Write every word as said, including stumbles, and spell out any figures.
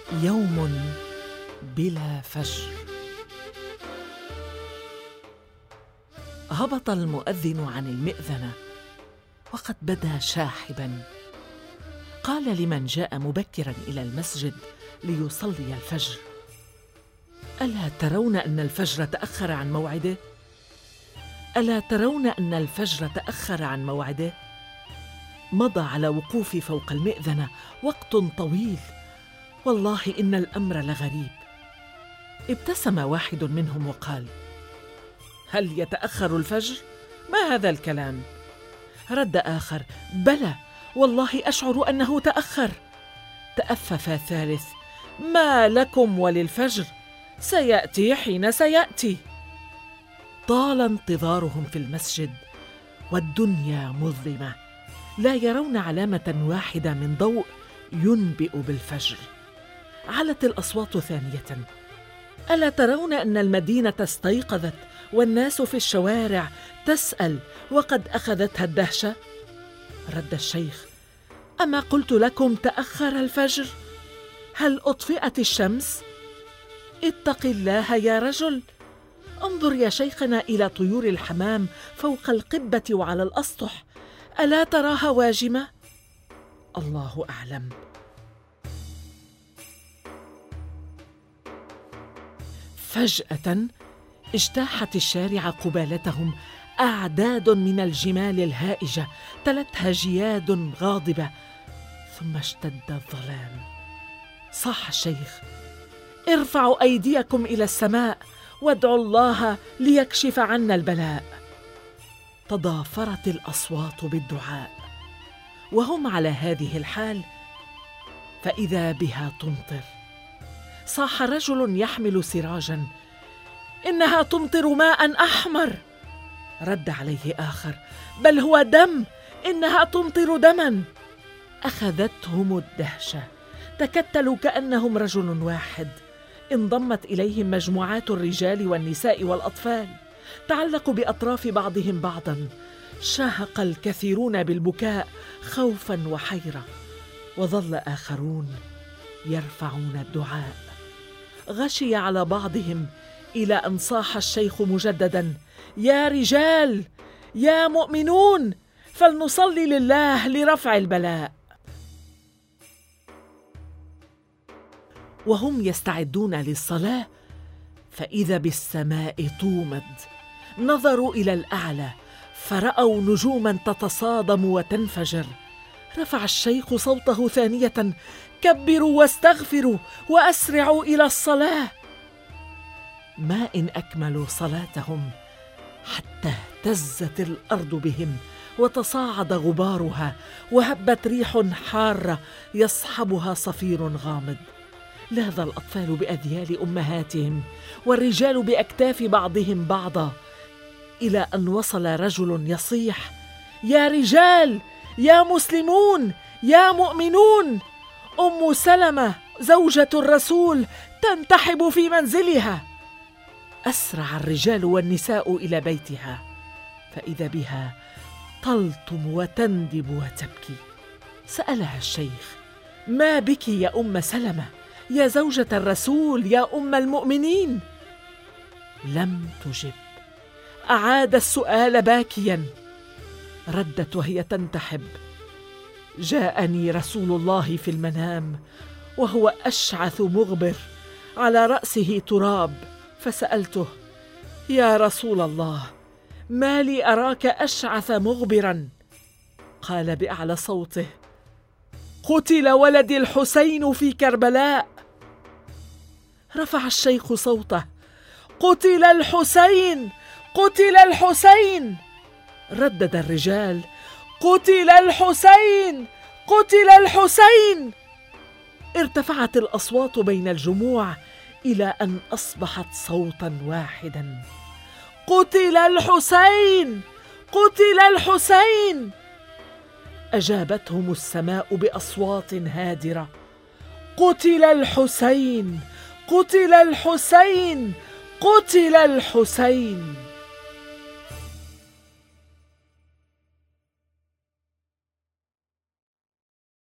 يوم بلا فجر. هبط المؤذن عن المئذنة وقد بدا شاحباً. قال لمن جاء مبكراً إلى المسجد ليصلي الفجر: ألا ترون أن الفجر تأخر عن موعده؟ ألا ترون أن الفجر تأخر عن موعده؟ مضى على وقوف فوق المئذنة وقت طويل، والله إن الأمر لغريب. ابتسم واحد منهم وقال: هل يتأخر الفجر؟ ما هذا الكلام؟ رد آخر: بلى والله أشعر أنه تأخر. تأفف ثالث: ما لكم وللفجر؟ سيأتي حين سيأتي. طال انتظارهم في المسجد والدنيا مظلمة، لا يرون علامة واحدة من ضوء ينبئ بالفجر. علت الأصوات ثانية: ألا ترون أن المدينة استيقظت والناس في الشوارع تسأل وقد أخذتها الدهشة؟ رد الشيخ: أما قلت لكم تأخر الفجر؟ هل أطفئت الشمس؟ اتق الله يا رجل. انظر يا شيخنا إلى طيور الحمام فوق القبة وعلى الأسطح، ألا تراها واجمة؟ الله أعلم. فجأة اجتاحت الشارع قبالتهم أعداد من الجمال الهائجة تلتها جياد غاضبة، ثم اشتد الظلام. صاح الشيخ: ارفعوا أيديكم إلى السماء وادعوا الله ليكشف عنا البلاء. تضافرت الأصوات بالدعاء، وهم على هذه الحال فإذا بها تمطر. صاح رجل يحمل سراجا: إنها تمطر ماء أحمر. رد عليه آخر: بل هو دم، إنها تمطر دما. أخذتهم الدهشة، تكتلوا كأنهم رجل واحد. انضمت إليهم مجموعات الرجال والنساء والأطفال، تعلقوا بأطراف بعضهم بعضا. شاهق الكثيرون بالبكاء خوفا وحيرة، وظل آخرون يرفعون الدعاء. غشي على بعضهم إلى أن صاح الشيخ مجددا: يا رجال، يا مؤمنون، فلنصلي لله لرفع البلاء. وهم يستعدون للصلاة فإذا بالسماء تومد. نظروا إلى الأعلى فرأوا نجوما تتصادم وتنفجر. رفع الشيخ صوته ثانية: كبروا واستغفروا وأسرعوا إلى الصلاة. ما إن أكملوا صلاتهم حتى اهتزت الأرض بهم وتصاعد غبارها، وهبت ريح حارة يصحبها صفير غامض. لاذ الأطفال بأذيال أمهاتهم والرجال بأكتاف بعضهم بعضا، إلى أن وصل رجل يصيح: يا رجال، يا مسلمون، يا مؤمنون، أم سلمة زوجة الرسول تنتحب في منزلها. أسرع الرجال والنساء إلى بيتها، فإذا بها تلطم وتندب وتبكي. سألها الشيخ: ما بك يا أم سلمة، يا زوجة الرسول، يا أم المؤمنين؟ لم تجب. أعاد السؤال باكيا. ردت وهي تنتحب: جاءني رسول الله في المنام وهو أشعث مغبر على رأسه تراب، فسألته: يا رسول الله، ما لي أراك أشعث مغبرا؟ قال بأعلى صوته: قتل ولدي الحسين في كربلاء. رفع الشيخ صوته: قتل الحسين، قتل الحسين. ردد الرجال: قتل الحسين، قتل الحسين. ارتفعت الأصوات بين الجموع إلى أن أصبحت صوتا واحدا: قتل الحسين، قتل الحسين. أجابتهم السماء بأصوات هادرة: قتل الحسين، قتل الحسين، قتل الحسين.